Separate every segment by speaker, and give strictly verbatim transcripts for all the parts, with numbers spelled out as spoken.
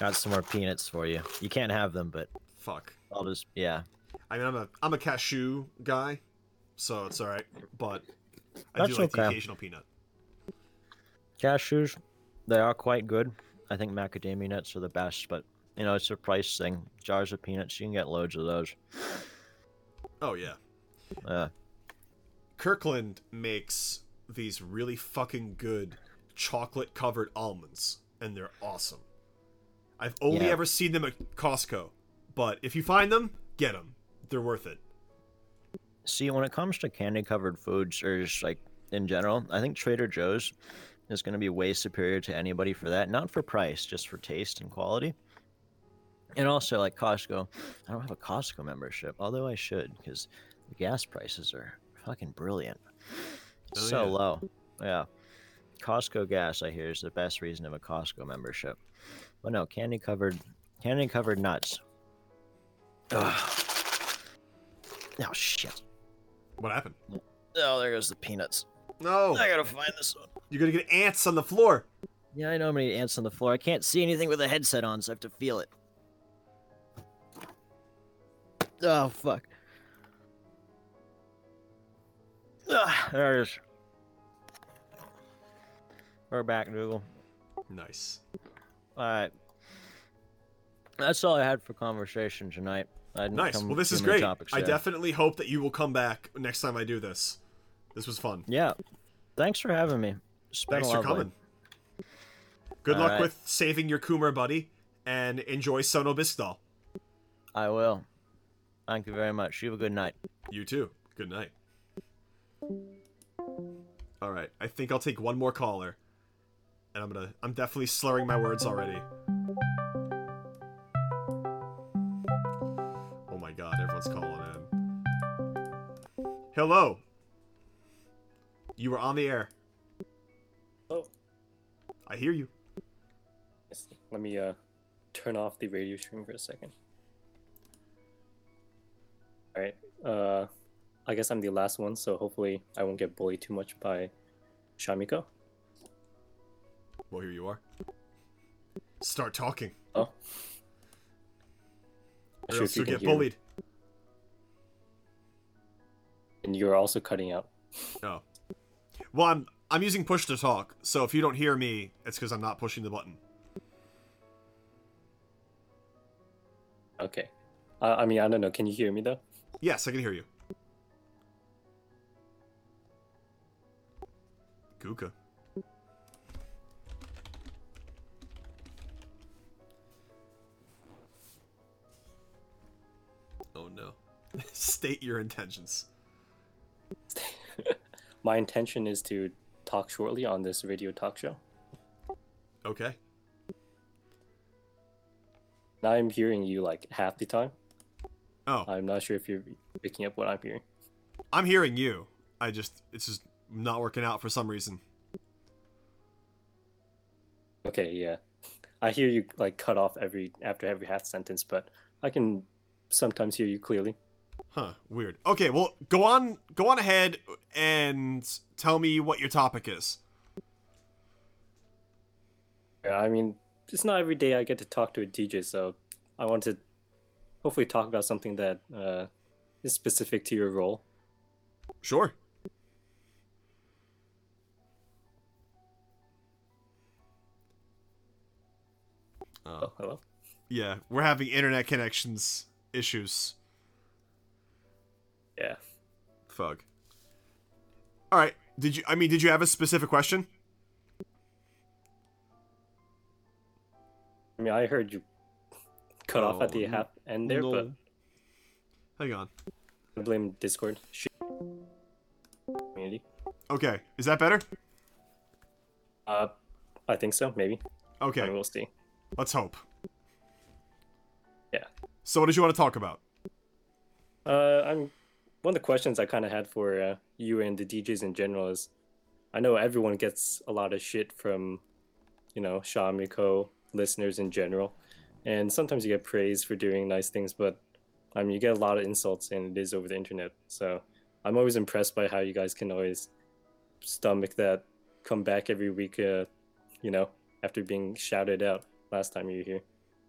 Speaker 1: Got some more peanuts for you. You can't have them, but
Speaker 2: Fuck.
Speaker 1: I'll just yeah.
Speaker 2: I mean, I'm a I'm a cashew guy, so it's all right. But I
Speaker 1: That's
Speaker 2: do like the
Speaker 1: okay.
Speaker 2: occasional peanut.
Speaker 1: Cashews, they are quite good. I think macadamia nuts are the best, but you know it's a price thing. Jars of peanuts, you can get loads of those.
Speaker 2: Oh yeah.
Speaker 1: Uh,
Speaker 2: Kirkland makes these really fucking good chocolate covered almonds, and they're awesome. I've only
Speaker 1: Yeah.
Speaker 2: ever seen them at Costco, but if you find them, get them. They're worth it.
Speaker 1: See, when it comes to candy covered foods, or just like in general, I think Trader Joe's is going to be way superior to anybody for that. Not for price, just for taste and quality. And also, like Costco, I don't have a Costco membership, although I should, because the gas prices are fucking brilliant.
Speaker 2: Oh,
Speaker 1: So
Speaker 2: yeah.
Speaker 1: low. Yeah. Costco gas, I hear, is the best reason of a Costco membership. But no, candy covered, candy covered nuts. Ugh. Oh shit.
Speaker 2: What happened?
Speaker 1: Oh, there goes the peanuts.
Speaker 2: No.
Speaker 1: I gotta find this one.
Speaker 2: You're gonna get ants on the floor.
Speaker 1: Yeah, I know how many ants on the floor. I can't see anything with a headset on, so I have to feel it. Oh fuck. Ah, there it is. We're back, Google.
Speaker 2: Nice.
Speaker 1: All right. That's all I had for conversation tonight. I didn't
Speaker 2: Nice.
Speaker 1: come
Speaker 2: Well, this
Speaker 1: too
Speaker 2: is
Speaker 1: many
Speaker 2: great.
Speaker 1: topics
Speaker 2: I
Speaker 1: there.
Speaker 2: definitely hope that you will come back next time I do this. This was fun.
Speaker 1: Yeah. Thanks for having me. It's been
Speaker 2: Thanks for
Speaker 1: lovely.
Speaker 2: coming. Good
Speaker 1: All
Speaker 2: luck
Speaker 1: right.
Speaker 2: with saving your Coomer buddy, and enjoy Sono Bistal.
Speaker 1: I will. Thank you very much. You have a good night.
Speaker 2: You too. Good night. All right. I think I'll take one more caller, and I'm gonna. I'm definitely slurring my words already. Oh my god! Everyone's calling in. Hello. You are on the air.
Speaker 3: Oh,
Speaker 2: I hear you.
Speaker 3: yes. Let me uh turn off the radio stream for a second. All right. Uh, I guess I'm the last one, so hopefully I won't get bullied too much by Shamiko.
Speaker 2: Well, here you are. Start talking.
Speaker 3: Oh.
Speaker 2: Or
Speaker 3: Not sure
Speaker 2: else
Speaker 3: if you
Speaker 2: you'll
Speaker 3: can
Speaker 2: get
Speaker 3: hear me.
Speaker 2: bullied.
Speaker 3: And you're also cutting out.
Speaker 2: Oh. Well, I'm I'm using push to talk, so if you don't hear me, it's because I'm not pushing the button.
Speaker 3: Okay. Uh, I mean, I don't know. Can you hear me though?
Speaker 2: Yes, I can hear you. Guka. Oh no. State your intentions.
Speaker 3: My intention is to talk shortly on this radio talk show.
Speaker 2: Okay.
Speaker 3: Now I'm hearing you like half the time.
Speaker 2: Oh,
Speaker 3: I'm not sure if you're picking up what I'm hearing.
Speaker 2: I'm hearing you. I just, it's just not working out for some reason.
Speaker 3: Okay, yeah. I hear you like cut off every after every half sentence, but I can sometimes hear you clearly.
Speaker 2: Huh, weird. Okay, well, go on, go on ahead and tell me what your topic is.
Speaker 3: Yeah, I mean, it's not every day I get to talk to a D J, so I want to hopefully talk about something that uh, is specific to your role.
Speaker 2: Sure. Uh,
Speaker 3: Oh, hello?
Speaker 2: yeah, we're having internet connections issues.
Speaker 3: Yeah.
Speaker 2: Fuck. All right. Did you? I mean, did you have a specific question?
Speaker 3: I mean, I heard you cut off at the
Speaker 2: Oh,
Speaker 3: half end there, but
Speaker 2: Hang on.
Speaker 3: I blame Discord. Shit. Community.
Speaker 2: Okay, is that better?
Speaker 3: Uh, I think so, maybe. I
Speaker 2: Okay,
Speaker 3: mean, we'll see.
Speaker 2: let's hope.
Speaker 3: Yeah.
Speaker 2: So, what did you want to talk about?
Speaker 3: Uh, I'm one of the questions I kind of had for uh, you and the D Js in general is, I know everyone gets a lot of shit from, you know, Shamiko listeners in general, and sometimes you get praise for doing nice things, but I mean, you get a lot of insults, and it is over the internet. So I'm always impressed by how you guys can always stomach that, come back every week, uh, you know, after being shouted out last time you were here.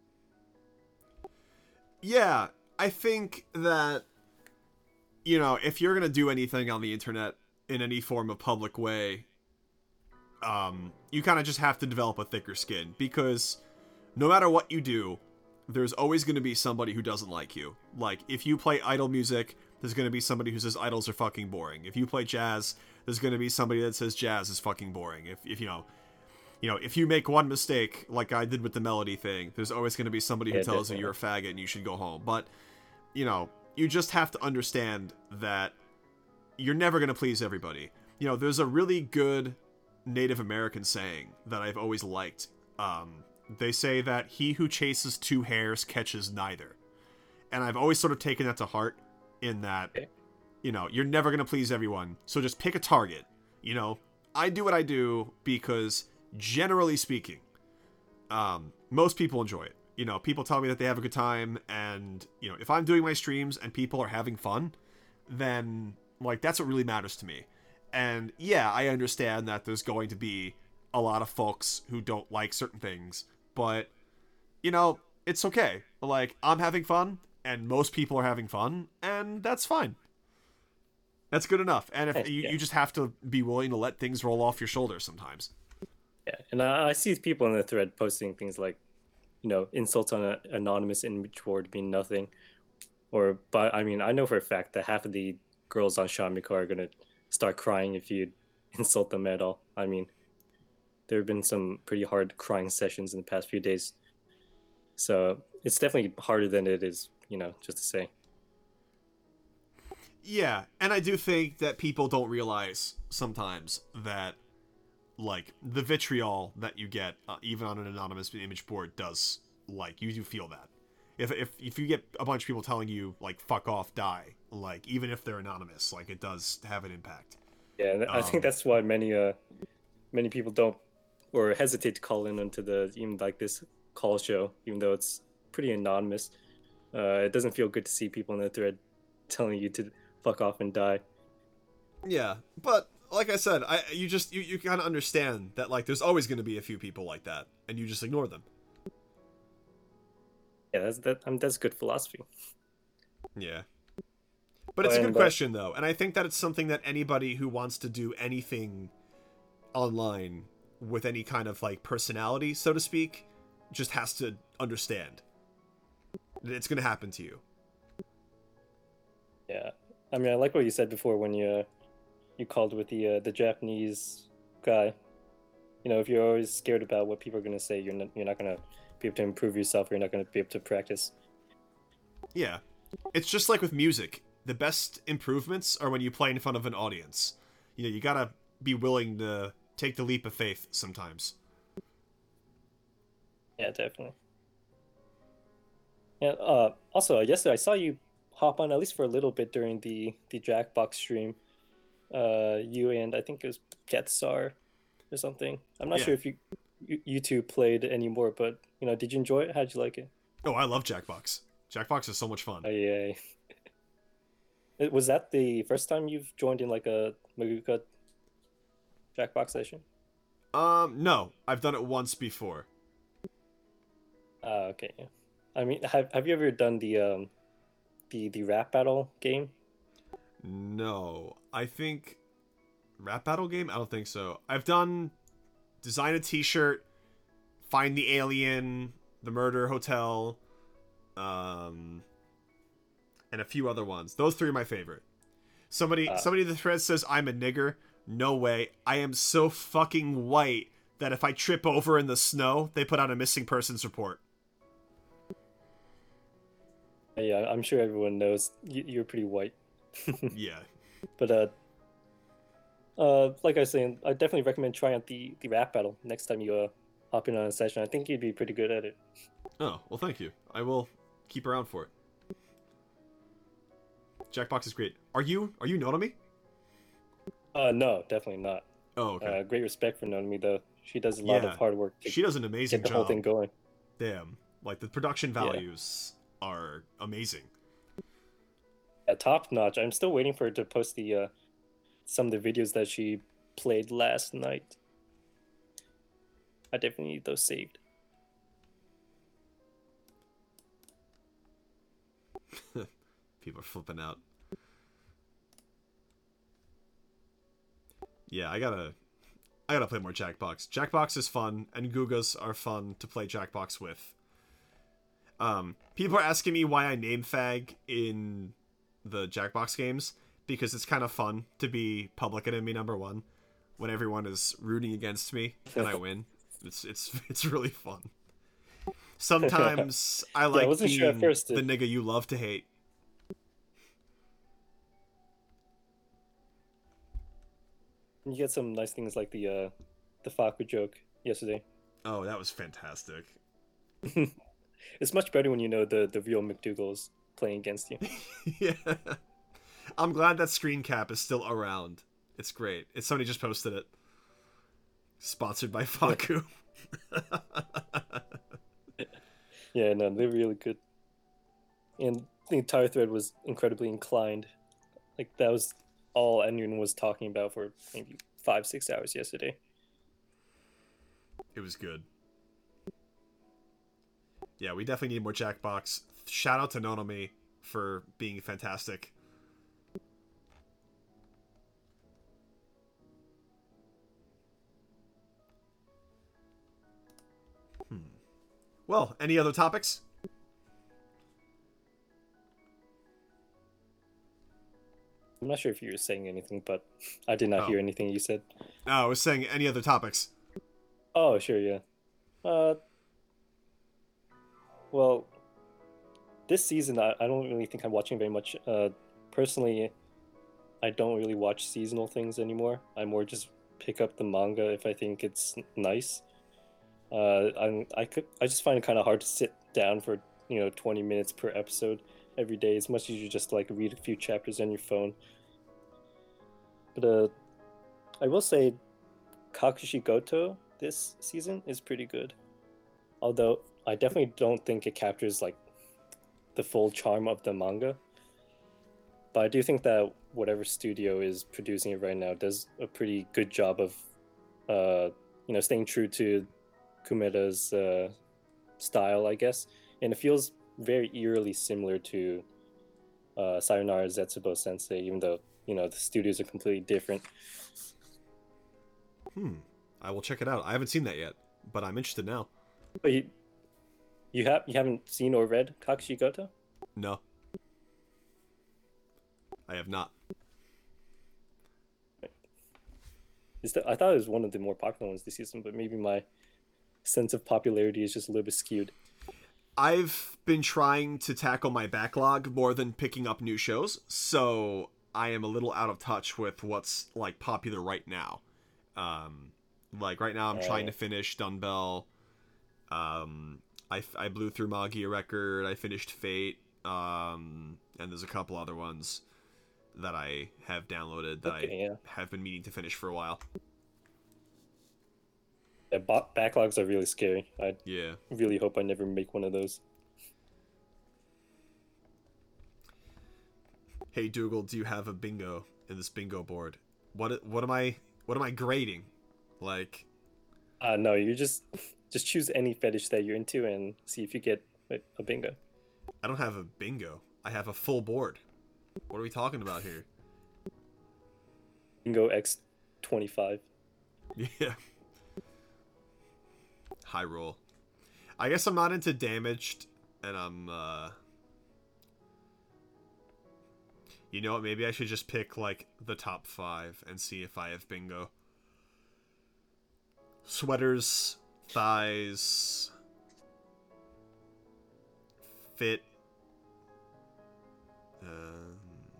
Speaker 2: Yeah, I think that, you know, if you're gonna do anything on the internet in any form of public way, um, you kind of just have to develop a thicker skin, because no matter what you do, there's always going to be somebody who doesn't like you. Like, if you play idol music, there's going to be somebody who says idols are fucking boring. If you play jazz, there's going to be somebody that says jazz is fucking boring. If, if you know, you know, if you make one mistake, like I did with the melody thing, there's always going to be somebody who
Speaker 3: Yeah,
Speaker 2: tells you
Speaker 3: definitely.
Speaker 2: you're a faggot and you should go home. But, you know, you just have to understand that you're never going to please everybody. You know, there's a really good Native American saying that I've always liked. Um, they say that he who chases two hares catches neither. And I've always sort of taken that to heart, in that,
Speaker 3: Okay.
Speaker 2: you know, you're never going to please everyone. So just pick a target. You know, I do what I do because, generally speaking, um, most people enjoy it. You know, people tell me that they have a good time, and, you know, if I'm doing my streams and people are having fun, then, like, that's what really matters to me. And yeah, I understand that there's going to be a lot of folks who don't like certain things, but, you know, it's okay. Like, I'm having fun, and most people are having fun, and that's fine. That's good enough. And if
Speaker 3: Nice,
Speaker 2: you,
Speaker 3: yeah.
Speaker 2: you just have to be willing to let things roll off your shoulders sometimes.
Speaker 3: Yeah, and I, I see people in the thread posting things like, you know, insults on an anonymous image board mean nothing, or but I mean, I know for a fact that half of the girls on Shamiko are gonna start crying if you insult them at all. I mean, there have been some pretty hard crying sessions in the past few days, so it's definitely harder than it is, you know, just to say.
Speaker 2: Yeah, and I do think that people don't realize sometimes that, like, the vitriol that you get, uh, even on an anonymous image board, does, like, you do feel that. If, if if you get a bunch of people telling you, like, fuck off, die, like, even if they're anonymous, like, it does have an impact.
Speaker 3: Yeah, and I
Speaker 2: Um,
Speaker 3: think that's why many uh many people don't or hesitate to call in onto the even like this call show, even though it's pretty anonymous. Uh, it doesn't feel good to see people in the thread telling you to fuck off and die.
Speaker 2: Yeah, but, like I said, I you just, you, you kind of understand that, like, there's always going to be a few people like that, and you just ignore them.
Speaker 3: Yeah, that's that. I mean, that's good philosophy.
Speaker 2: Yeah. But it's a good
Speaker 3: And, uh,
Speaker 2: question, though, and I think that it's something that anybody who wants to do anything online with any kind of, like, personality, so to speak, just has to understand. It's going to happen to you.
Speaker 3: Yeah, I mean, I like what you said before when you uh, you called with the uh, the Japanese guy. You know, if you're always scared about what people are gonna say, you're not you're not gonna be able to improve yourself. Or you're not gonna be able to practice.
Speaker 2: Yeah. It's just like with music. The best improvements are when you play in front of an audience. You know, you gotta be willing to take the leap of faith sometimes.
Speaker 3: Yeah, definitely. Yeah. Uh, also, yesterday I saw you hop on at least for a little bit during the the Jackbox stream. Uh, you and I think it was Getsar or something. I'm not
Speaker 2: Yeah.
Speaker 3: sure if you, you you two played anymore, but you know, did you enjoy it? How'd you like it?
Speaker 2: Oh, I love Jackbox. Jackbox is so much fun.
Speaker 3: Oh yeah. It- Was that the first time you've joined in like a Maguka Jackbox session?
Speaker 2: Um, no. I've done it once before.
Speaker 3: Ah, okay. Yeah. I mean, have have you ever done the um the the rap battle game?
Speaker 2: No. I think... Rap battle game? I don't think so. I've done design a t-shirt, find the alien, the murder hotel, um, and a few other ones. Those three are my favorite. Somebody,
Speaker 3: Uh.
Speaker 2: somebody in the thread says I'm a nigger. No way. I am so fucking white that if I trip over in the snow, they put out a missing persons report.
Speaker 3: Yeah, I'm sure everyone knows you, you're pretty white.
Speaker 2: Yeah.
Speaker 3: But uh, uh, like I was saying, I definitely recommend trying out the the rap battle next time you uh hop in on a session. I think you'd be pretty good at it.
Speaker 2: Oh, well, thank you. I will keep around for it. Jackbox is great. Are you, are you Notomi?
Speaker 3: Uh, no, definitely not.
Speaker 2: Oh, okay.
Speaker 3: Uh, great respect for Nomi though. She does a lot
Speaker 2: Yeah.
Speaker 3: of hard work to
Speaker 2: She does an amazing
Speaker 3: get the
Speaker 2: job.
Speaker 3: whole thing going.
Speaker 2: Damn. Like, the production values are amazing.
Speaker 3: Yeah, top notch. I'm still waiting for her to post the uh some of the videos that she played last night. I definitely need those saved.
Speaker 2: People are flipping out. Yeah, I gotta, I gotta play more Jackbox. Jackbox is fun, and Googas are fun to play Jackbox with. Um, people are asking me why I name fag in the Jackbox games, because it's kind of fun to be public enemy number one when everyone is rooting against me and I win. It's it's it's really fun. Sometimes I like
Speaker 3: yeah, I wasn't
Speaker 2: being
Speaker 3: sure at first
Speaker 2: the
Speaker 3: if-
Speaker 2: nigga you love to hate.
Speaker 3: You get some nice things like the uh, the Faku joke yesterday.
Speaker 2: Oh, that was fantastic.
Speaker 3: It's much better when you know the the real McDougal's playing against you.
Speaker 2: Yeah. I'm glad that screen cap is still around. It's great. It's somebody just posted it. Sponsored by Faku.
Speaker 3: Yeah, no, they're really good. And the entire thread was incredibly inclined. Like that was all anyone was talking about for maybe five, six hours yesterday.
Speaker 2: It was good. Yeah, we definitely need more Jackbox. Shout out to Nonomi for being fantastic. Hmm. Well, any other topics?
Speaker 3: I'm not sure if you were saying anything, but I did not
Speaker 2: Oh.
Speaker 3: hear anything you said.
Speaker 2: No, I was saying any other topics.
Speaker 3: Oh, sure, yeah. Uh, well, this season I, I don't really think I'm watching very much. Uh, personally, I don't really watch seasonal things anymore. I more just pick up the manga if I think it's n- nice. Uh, I'm I could I just find it kind of hard to sit down for you know twenty minutes per episode every day. As much as you just like read a few chapters on your phone. But uh, I will say, Kakushi Goto this season is pretty good. Although I definitely don't think it captures like the full charm of the manga. But I do think that whatever studio is producing it right now does a pretty good job of, uh, you know, staying true to Kumeda's uh, style, I guess. And it feels very eerily similar to uh, Sayonara Zetsubo Sensei, even though you know the studios are completely different.
Speaker 2: Hmm. I will check it out. I haven't seen that yet, but I'm interested now.
Speaker 3: But you, you have you haven't seen or read Kakushi Goto?
Speaker 2: No. I have not.
Speaker 3: Is that, I thought it was one of the more popular ones this season, but maybe my sense of popularity is just a little bit skewed.
Speaker 2: I've been trying to tackle my backlog more than picking up new shows, so I am a little out of touch with what's like popular right now. Um, like right now, I'm trying to
Speaker 3: Alright.
Speaker 2: finish Dunbell. Um, I, I blew through Magia Record. I finished Fate. Um, and there's a couple other ones that I have downloaded that
Speaker 3: Okay,
Speaker 2: I
Speaker 3: yeah.
Speaker 2: have been meaning to finish for a while.
Speaker 3: Yeah, ba- backlogs are really scary. I
Speaker 2: Yeah.
Speaker 3: really hope I never make one of those.
Speaker 2: Hey Dougal, do you have a bingo in this bingo board? What what am I what am I grading? Like,
Speaker 3: Uh, no, you just just choose any fetish that you're into and see if you get a, a bingo.
Speaker 2: I don't have a bingo. I have a full board. What are we talking about here?
Speaker 3: Bingo X twenty-five.
Speaker 2: Yeah. High roll. I guess I'm not into damaged, and I'm, uh... You know what, maybe I should just pick, like, the top five and see if I have bingo. Sweaters, thighs... Fit... Um...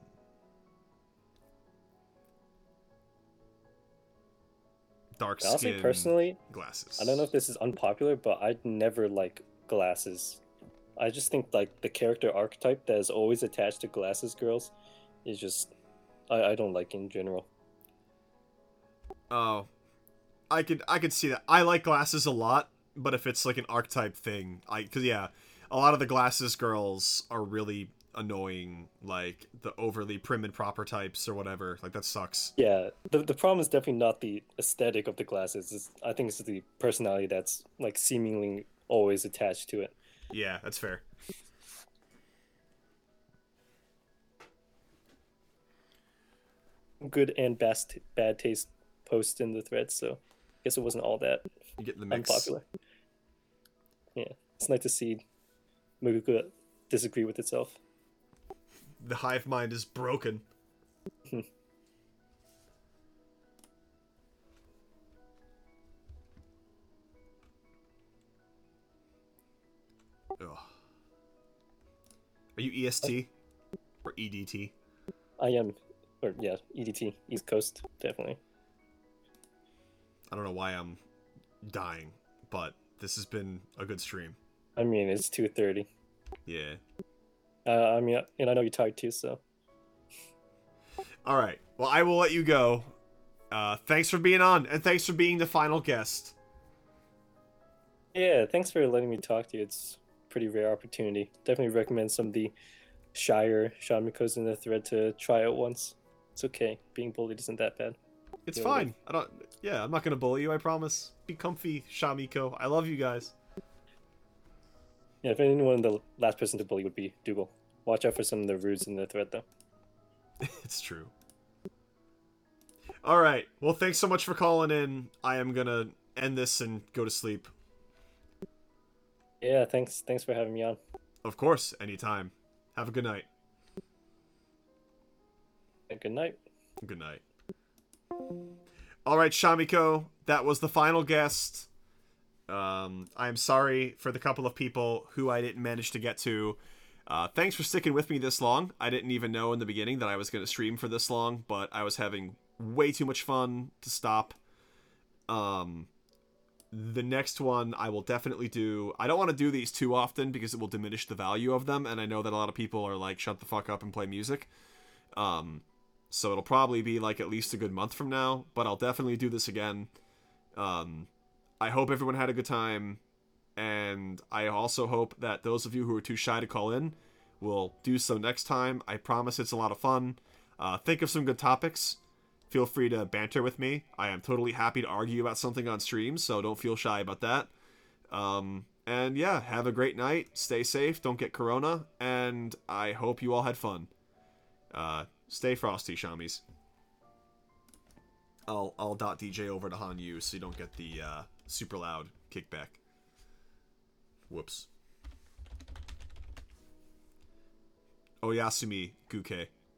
Speaker 2: Dark
Speaker 3: Honestly,
Speaker 2: skin,
Speaker 3: personally,
Speaker 2: glasses.
Speaker 3: I don't know if this is unpopular, but I'd never like glasses. I just think like the character archetype that is always attached to glasses girls is just I, I don't like in general.
Speaker 2: Oh, I could I could see that. I like glasses a lot, but if it's like an archetype thing, I because yeah, a lot of the glasses girls are really annoying, like the overly prim and proper types or whatever. Like that sucks.
Speaker 3: Yeah, the the problem is definitely not the aesthetic of the glasses. It's, I think it's the personality that's like seemingly always attached to it.
Speaker 2: Yeah, that's fair.
Speaker 3: good and best bad taste posts in the thread, so I guess it wasn't all that
Speaker 2: You get in the mix.
Speaker 3: unpopular. Yeah, it's nice to see Muguka disagree with itself.
Speaker 2: The hive mind is broken. Ugh. Are you E S T or E D T?
Speaker 3: I am, or yeah, E D T, East Coast, definitely.
Speaker 2: I don't know why I'm dying, but this has been a good stream.
Speaker 3: I mean, it's two thirty.
Speaker 2: Yeah.
Speaker 3: Uh, I mean, and I know you're tired too, so.
Speaker 2: All right. Well, I will let you go. Uh, thanks for being on, and thanks for being the final guest.
Speaker 3: Yeah, thanks for letting me talk to you. It's a pretty rare opportunity. Definitely recommend some of the shyer Shamikos in the thread to try out once. It's okay. Being bullied isn't that bad.
Speaker 2: It's
Speaker 3: Yeah,
Speaker 2: fine. I don't. Yeah, I'm not gonna bully you. I promise. Be comfy, Shamiko. I love you guys.
Speaker 3: Yeah, if anyone, the last person to bully would be Dougal. Watch out for some of the rudes in the thread, though.
Speaker 2: It's true. All right. Well, thanks so much for calling in. I am gonna end this and go to sleep.
Speaker 3: Yeah, thanks. Thanks for having me on.
Speaker 2: Of course, anytime. Have a good night.
Speaker 3: And good night.
Speaker 2: Good night. All right, Shamiko, that was the final guest. Um, I'm sorry for the couple of people who I didn't manage to get to. Uh, thanks for sticking with me this long. I didn't even know in the beginning that I was going to stream for this long, but I was having way too much fun to stop. Um, the next one I will definitely do. I don't want to do these too often because it will diminish the value of them, and I know that a lot of people are like, shut the fuck up and play music. Um, so it'll probably be like at least a good month from now, but I'll definitely do this again. Um, I hope everyone had a good time. And I also hope that those of you who are too shy to call in will do so next time. I promise it's a lot of fun. Uh, think of some good topics. Feel free to banter with me. I am totally happy to argue about something on stream, so don't feel shy about that. Um, and yeah, have a great night. Stay safe. Don't get corona. And I hope you all had fun. Uh, stay frosty, Shamies. I'll, I'll dot D J over to Han Yu so you don't get the uh, super loud kickback. Whoops. Oyasumi Guke.